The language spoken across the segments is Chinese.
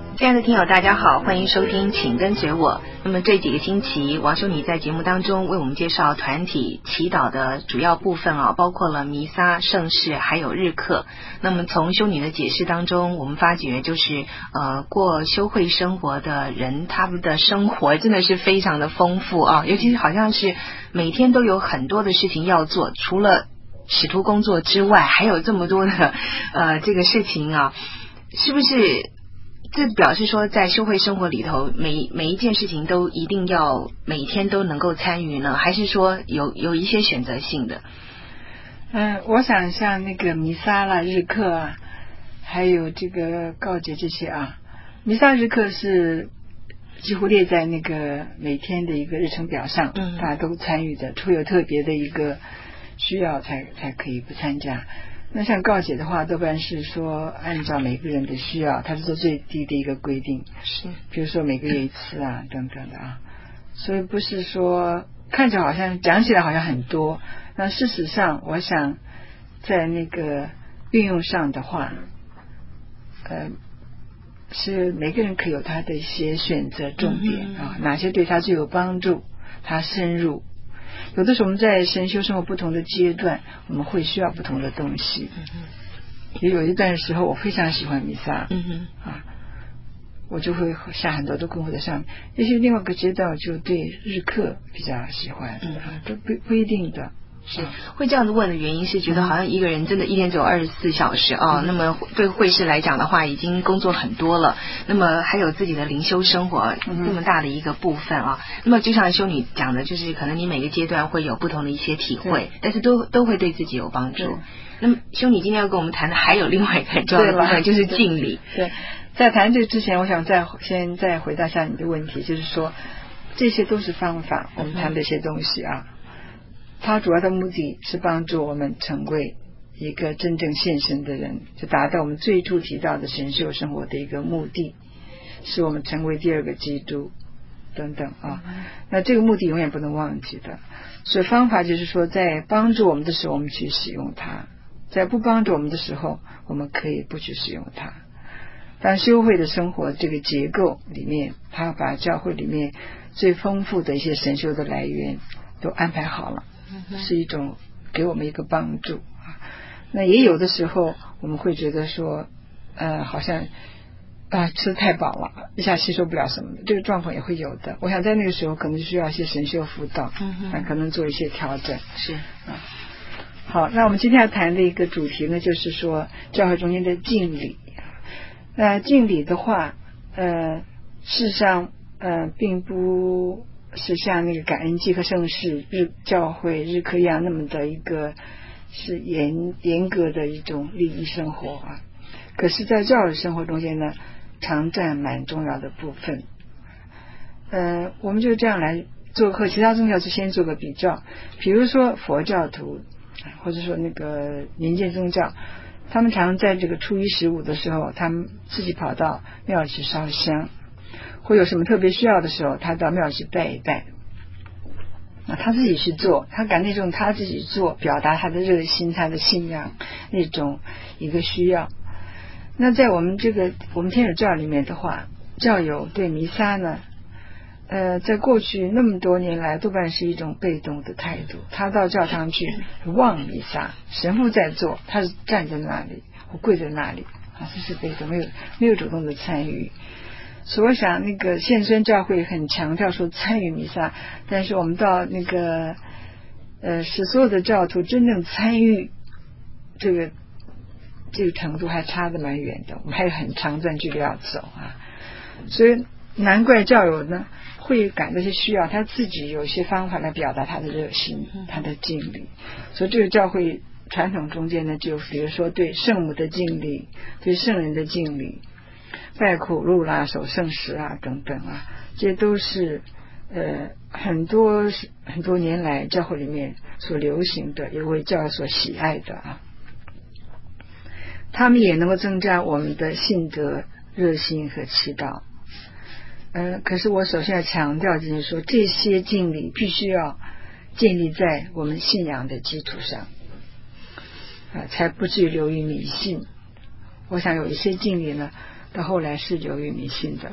亲爱的听友大家好，欢迎收听请跟随我。那么这几个星期王修女在节目当中为我们介绍团体祈祷的主要部分包括了弥撒、圣事还有日课。那么从修女的解释当中，我们发觉就是过修会生活的人，他们的生活真的是非常的丰富尤其是好像是每天都有很多的事情要做，除了使徒工作之外还有这么多的这个事情是不是这表示说在修会生活里头每一件事情都一定要每天都能够参与呢？还是说有一些选择性的？ 我想像那个弥撒啦、日课还有这个告解这些弥撒日课是几乎列在那个每天的一个日程表上，大家都参与的，除有特别的一个需要才可以不参加。那像告解的话，多半是说按照每个人的需要，它是做最低的一个规定， 是比如说每个月一次等等的所以不是说看起来好像讲起来好像很多，那事实上我想在那个运用上的话是每个人可以有他的一些选择重点哪些对他最有帮助，他深入。有的时候我们在神修生活不同的阶段，我们会需要不同的东西。也有一段时候我非常喜欢弥撒我就会下很多的功夫在上面。也许另外一个阶段我就对日课比较喜欢都不一定的。 是会这样子问的原因是觉得好像一个人真的一天只有24小时那么对会士来讲的话已经工作很多了，那么还有自己的灵修生活这么大的一个部分那么就像修女讲的，就是可能你每个阶段会有不同的一些体会，但是都会对自己有帮助。那么修女今天要跟我们谈的还有另外一个很重要的部分，就是敬礼。 对，在谈这之前我想先回答一下你的问题，就是说这些都是方法，我们谈这些东西它主要的目的是帮助我们成为一个真正献身的人，就达到我们最初提到的神修生活的一个目的，使我们成为第二个基督等等那这个目的永远不能忘记的。所以方法就是说在帮助我们的时候我们去使用它，在不帮助我们的时候我们可以不去使用它。但修会的生活这个结构里面，它把教会里面最丰富的一些神修的来源都安排好了，是一种给我们一个帮助那也有的时候我们会觉得说好像吃太饱了，一下吸收不了什么的，这个状况也会有的。我想在那个时候可能需要一些神修辅导可能做一些调整。 是好，那我们今天要谈的一个主题呢，就是说教会中间的敬礼。敬礼的话事实上并不是像那个感恩祭和圣事教会日课一样那么的一个是严格的一种礼仪生活可是在教会生活中间呢常占蛮重要的部分。我们就这样来做和其他宗教就先做个比较，比如说佛教徒或者说那个民间宗教，他们常在这个初一15的时候，他们自己跑到庙里去烧香，会有什么特别需要的时候他到庙里去拜一拜他自己去做，他感那种他自己做表达他的热心，他的信仰那种一个需要。那在我们天主教里面的话，教友对弥撒呢在过去那么多年来多半是一种被动的态度，他到教堂去望弥撒，神父在做，他是站在那里或跪在那里这是被动，没有主动的参与。所以我想那个现身教会很强调说参与弥撒，但是我们到那个使所有的教徒真正参与这个程度还差得蛮远的，我们还有很长段距离要走所以难怪教友呢会感到些需要，他自己有一些方法来表达他的热心他的敬礼。所以这个教会传统中间呢，就比如说对圣母的敬礼，对圣人的敬礼，拜苦路啦，守圣时等等这都是很多年来教会里面所流行的，也为教友所喜爱的他们也能够增加我们的信德、热心和祈祷。可是我首先要强调就是说，这些敬礼必须要建立在我们信仰的基础上才不至于流于迷信。我想有一些敬礼呢到后来是流于迷信的。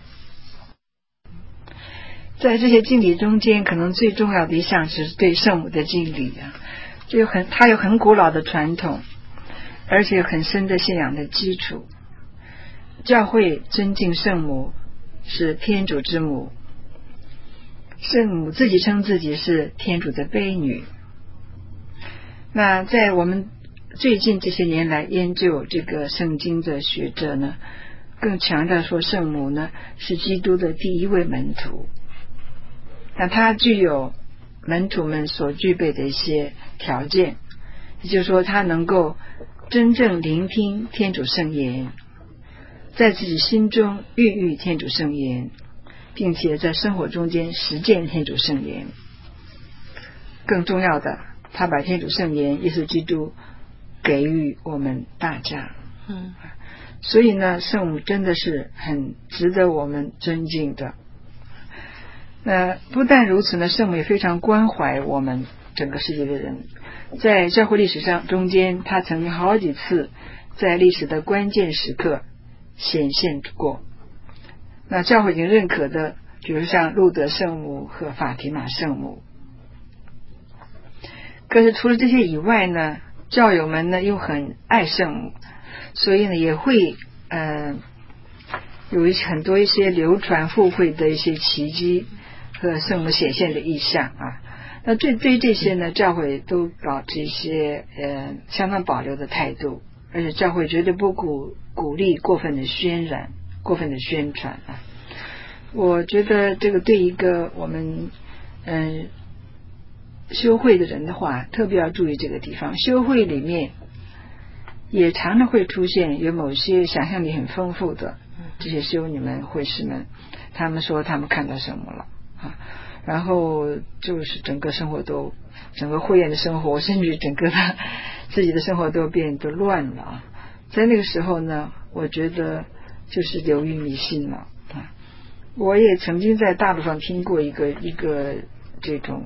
在这些敬礼中间，可能最重要的一项是对圣母的敬礼啊，它有很古老的传统，而且有很深的信仰的基础。教会尊敬圣母是天主之母，圣母自己称自己是天主的悲女。那在我们最近这些年来研究这个圣经的学者呢，更强调说圣母呢是基督的第一位门徒。那他具有门徒们所具备的一些条件，也就是说他能够真正聆听天主圣言，在自己心中孕育天主圣言，并且在生活中间实践天主圣言。更重要的，他把天主圣言耶稣基督给予我们大家。所以呢，圣母真的是很值得我们尊敬的。不但如此呢，圣母也非常关怀我们整个世界的人。在教会历史上中间，他曾经好几次在历史的关键时刻显现过。那教会已经认可的，比如像路德圣母和法提玛圣母。可是除了这些以外呢，教友们呢又很爱圣母，所以呢也会有很多一些流传附会的一些奇迹和圣母显现的意象啊。那对于这些呢，教会都保持一些相当保留的态度，而且教会绝对不鼓励过分的渲染、过分的宣传啊。我觉得这个对一个我们修会的人的话，特别要注意这个地方。修会里面也常常会出现有某些想象力很丰富的这些修女们、会士们，他们说他们看到圣母了啊，然后就是整个会宴的生活，甚至整个自己的生活都变得乱了啊。在那个时候呢，我觉得就是流于迷信了啊。我也曾经在大陆上听过一个这种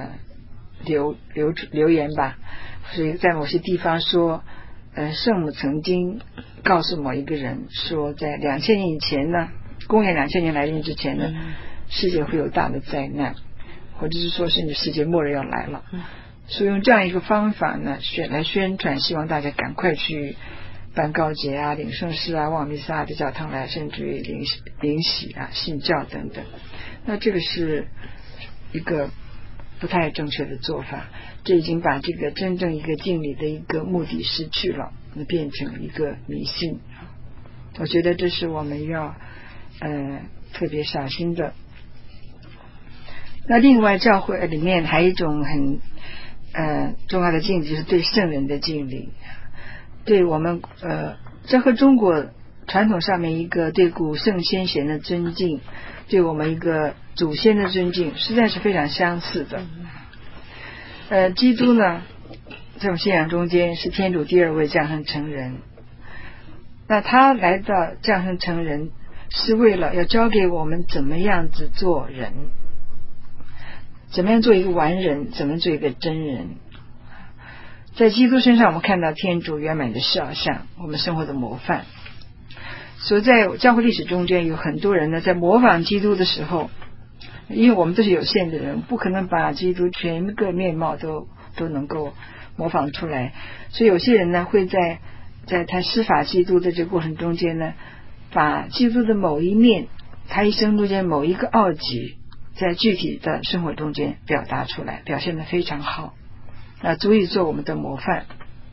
留言吧，所以在某些地方说圣母曾经告诉某一个人说，在2000年以前呢，公元2000年来临之前呢，世界会有大的灾难，或者是说甚至世界末日要来了。所以用这样一个方法呢来宣传，希望大家赶快去办告解啊、领圣事啊、望弥撒的教堂来，甚至于领洗啊、信教等等。那这个是一个不太正确的做法，这已经把这个真正一个敬礼的一个目的失去了，变成一个迷信。我觉得这是我们要特别小心的。那另外教会里面还有一种很重要的敬礼，就是对圣人的敬礼。对我们这和中国传统上面一个对古圣先贤的尊敬，对我们一个祖先的尊敬，实在是非常相似的。基督呢，在我们信仰中间是天主第二位降生成人，那他来到降生成人，是为了要教给我们怎么样子做人，怎么样做一个完人，怎么做一个真人。在基督身上，我们看到天主圆满的肖像，我们生活的模范。所以在教会历史中间，有很多人呢，在模仿基督的时候，因为我们都是有限的人，不可能把基督全个面貌都能够模仿出来，所以有些人呢，会在他施法基督的这个过程中间呢，把基督的某一面，他一生中间某一个奥迹，在具体的生活中间表达出来，表现得非常好，足以做我们的模范。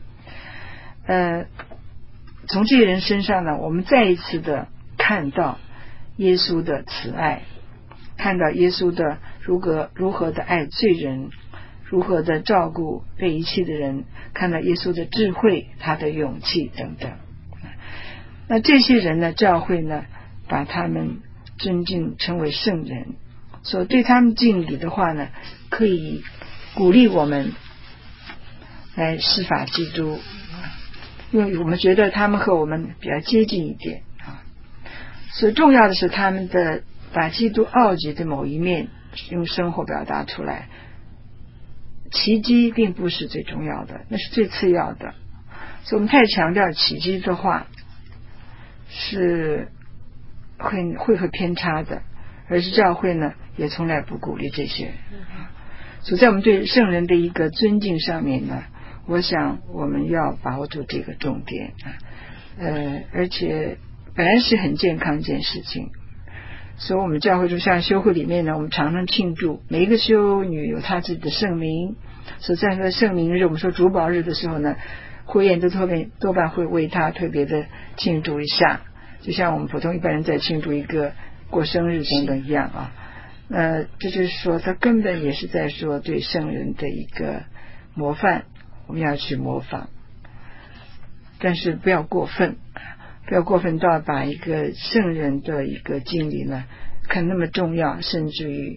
从这些人身上呢，我们再一次的看到耶稣的慈爱，看到耶稣的如何的爱罪人，如何的照顾被遗弃的人，看到耶稣的智慧，他的勇气等等。那这些人呢，教会呢把他们尊敬称为圣人，所以对他们敬礼的话呢，可以鼓励我们来施法基督，因为我们觉得他们和我们比较接近一点啊。所以重要的是他们的把基督奥迹的某一面用生活表达出来，奇迹并不是最重要的，那是最次要的。所以我们太强调奇迹的话， 是会偏差的，而是教会呢也从来不鼓励这些。所以在我们对圣人的一个尊敬上面呢，我想我们要把握住这个重点而且本来是很健康一件事情。所以我们教会中像修会里面呢，我们常常庆祝每一个修女有她自己的圣名，所以在那个圣名日，我们说主保日的时候呢，会宴都多半会为她特别的庆祝一下，就像我们普通一般人在庆祝一个过生日等等一样啊。这就是说他根本也是在说对圣人的一个模范，我们要去模仿，但是不要过分，不要过分到把一个圣人的一个敬礼呢看那么重要，甚至于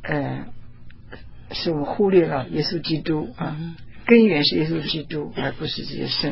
是我们忽略了耶稣基督根源是耶稣基督，而不是这些圣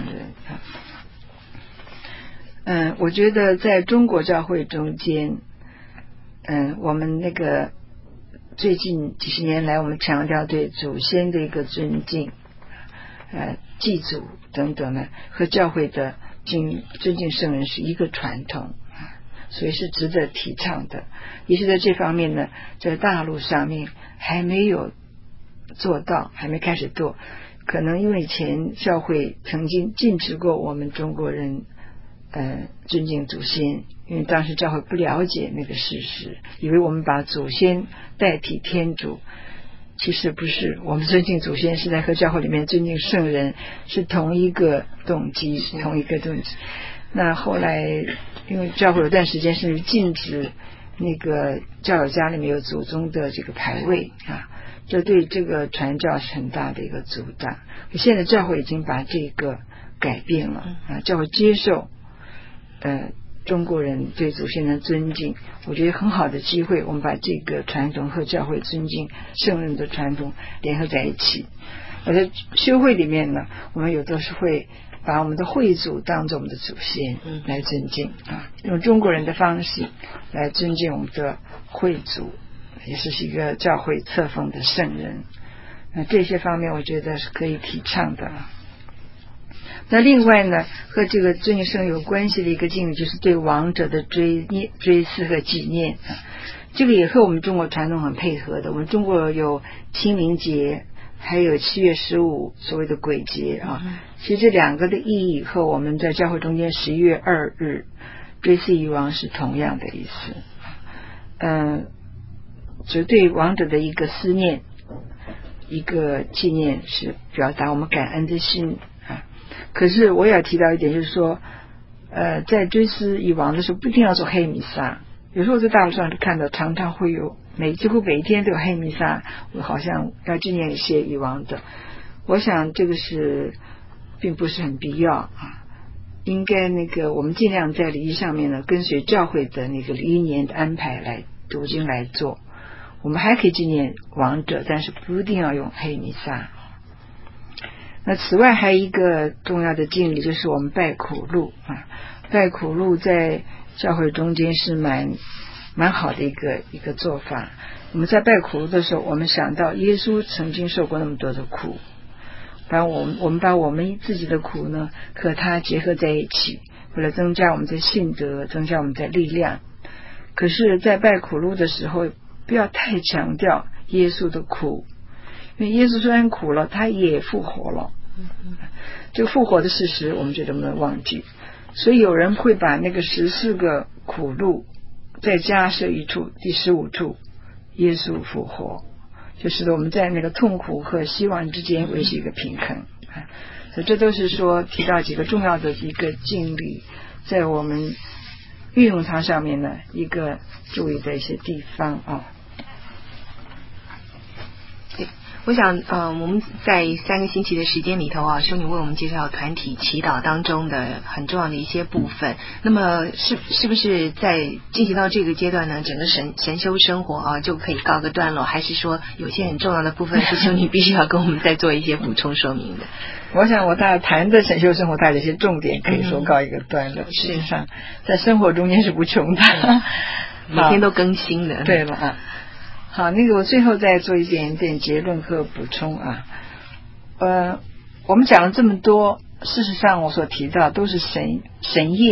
人我觉得在中国教会中间我们那个最近几十年来，我们强调对祖先的一个尊敬祭祖等等呢，和教会的尊敬圣人是一个传统，所以是值得提倡的。也是在这方面呢，在大陆上面还没有做到，还没开始做，可能因为以前教会曾经禁止过我们中国人尊敬祖先，因为当时教会不了解那个事实，以为我们把祖先代替天主，其实不是，我们尊敬祖先是在和教会里面尊敬圣人是同一个动机。那后来因为教会有段时间甚至禁止那个教友家里面有祖宗的这个牌位这对这个传教是很大的一个阻挡。现在教会已经把这个改变了教会接受中国人对祖先的尊敬，我觉得很好的机会，我们把这个传统和教会尊敬圣人的传统联合在一起。而在修会里面呢，我们有的是会把我们的会祖当作我们的祖先来尊敬用中国人的方式来尊敬我们的会祖，也是一个教会册封的圣人。这些方面我觉得是可以提倡的。那另外呢，和这个尊敬圣人有关系的一个敬礼，就是对亡者的追思和纪念这个也和我们中国传统很配合的。我们中国有清明节，还有7月15所谓的鬼节其实这两个的意义和我们在教会中间11月2日追思遗亡是同样的意思。只对亡者的一个思念，一个纪念，是表达我们感恩的心可是我也要提到一点，就是说在追思遗亡的时候不一定要做黑弥撒。有时候在大陆上看到常常会有几乎每一天都有黑弥撒，好像要纪念一些遗亡的。我想这个是并不是很必要应该我们尽量在礼仪上面呢跟随教会的那个礼仪年的安排来读经来做。我们还可以纪念亡者，但是不一定要用黑弥撒。那此外还有一个重要的敬礼，就是我们拜苦路拜苦路在教会中间是蛮好的一个做法。我们在拜苦路的时候，我们想到耶稣曾经受过那么多的苦，我们把我们自己的苦呢和他结合在一起，为了增加我们的信德，增加我们的力量。可是在拜苦路的时候不要太强调耶稣的苦，因为耶稣虽然苦了，他也复活了这个复活的事实我们觉得不能忘记。所以有人会把那个14个苦路再加设一处，第15处耶稣复活，就使得我们在那个痛苦和希望之间维持一个平衡所以这都是说提到几个重要的一个敬礼，在我们运用它上面呢一个注意的一些地方我想我们在3个星期的时间里头修女为我们介绍团体祈祷当中的很重要的一些部分。那么是不是在进行到这个阶段呢，整个神修生活就可以告个段落，还是说有些很重要的部分是修女必须要跟我们再做一些补充说明的？ 我想我大谈的神修生活带的一些重点可以说告一个段落事实上在生活中间是无穷的每天都更新的。 对了好，我最后再做一点结论和补充我们讲了这么多，事实上我所提到都是神业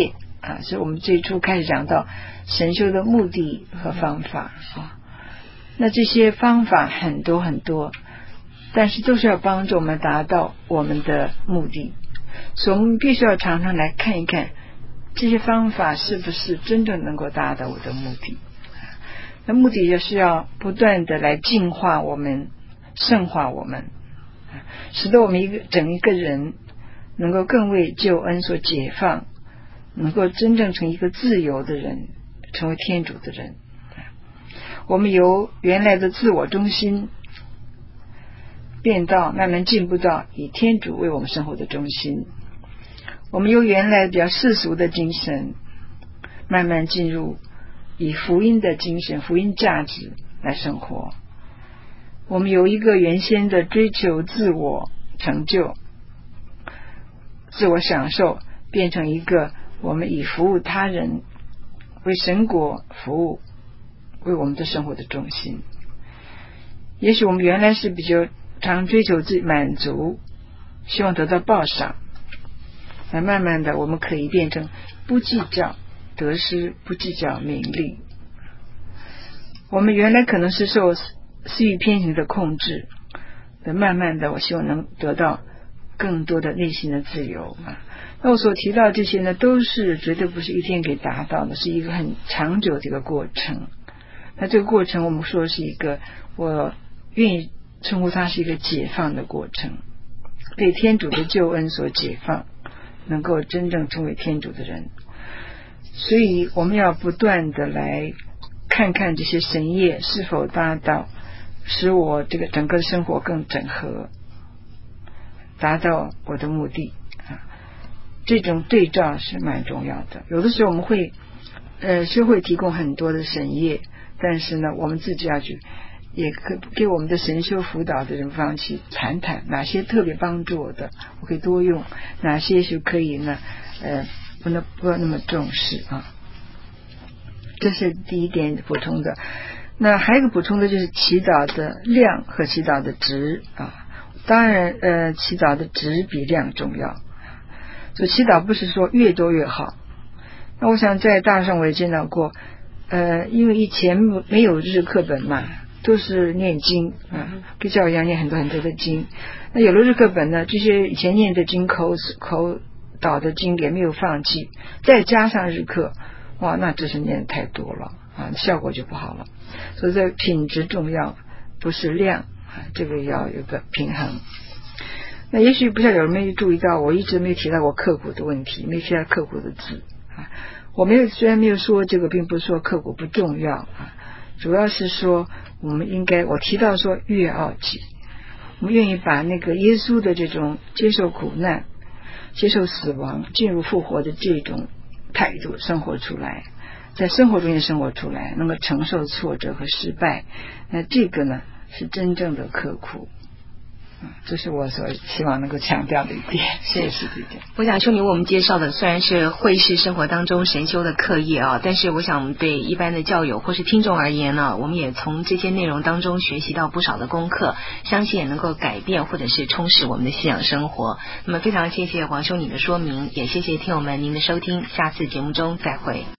所以我们最初开始讲到神修的目的和方法那这些方法很多很多，但是都是要帮助我们达到我们的目的，所以我们必须要常常来看一看这些方法是不是真正能够达到我的目的。那目的就是要不断的来净化我们，圣化我们，使得我们整一个人能够更为救恩所解放，能够真正成一个自由的人，成为天主的人。我们由原来的自我中心变到慢慢进步到以天主为我们生活的中心，我们由原来比较世俗的精神慢慢进入以福音的精神、福音价值来生活。我们由一个原先的追求自我成就、自我享受，变成一个我们以服务他人、为神国服务为我们的生活的中心。也许我们原来是比较常追求自己满足，希望得到报赏，那慢慢的我们可以变成不计较得失，不计较名利。我们原来可能是受私欲偏行的控制，慢慢的我希望能得到更多的内心的自由那我所提到这些呢，都是绝对不是一天可以达到的，是一个很长久的一个过程。那这个过程我们说是一个，我愿意称呼它是一个解放的过程，被天主的救恩所解放，能够真正成为天主的人。所以我们要不断的来看看这些神业是否达到，使我这个整个生活更整合，达到我的目的这种对照是蛮重要的。有的时候我们会学会提供很多的神业，但是呢我们自己要去也可给我们的神修辅导的人方去谈谈哪些特别帮助我的，我可以多用，哪些是可以呢不要那么重视这是第一点补充的。那还有一个补充的就是祈祷的量和祈祷的值当然祈祷的值比量重要，所以祈祷不是说越多越好。那我想在大上我也见到过因为以前没有日课本嘛，都是念经跟教一样念很多很多的经，那有了日课本呢，这些以前念的经口导的经也没有放弃，再加上日课，哇，那真是念的太多了效果就不好了。所以这品质重要，不是量这个要有个平衡。那也许不知道有人没有注意到，我一直没有提到过刻苦的问题，没有提到刻苦的字我虽然没有说这个，并不是说刻苦不重要主要是说我们应该，我提到说悦奥己，我们愿意把那个耶稣的这种接受苦难、接受死亡、进入复活的这种态度生活出来，在生活中也生活出来，能够承受挫折和失败，那这个呢是真正的刻苦这是我所希望能够强调的一点。谢谢这点。 我想兄弟为我们介绍的虽然是会士生活当中神修的课业但是我想对一般的教友或是听众而言呢，我们也从这些内容当中学习到不少的功课，相信也能够改变或者是充实我们的信仰生活。那么非常谢谢黄兄你的说明，也谢谢听友们您的收听，下次节目中再会。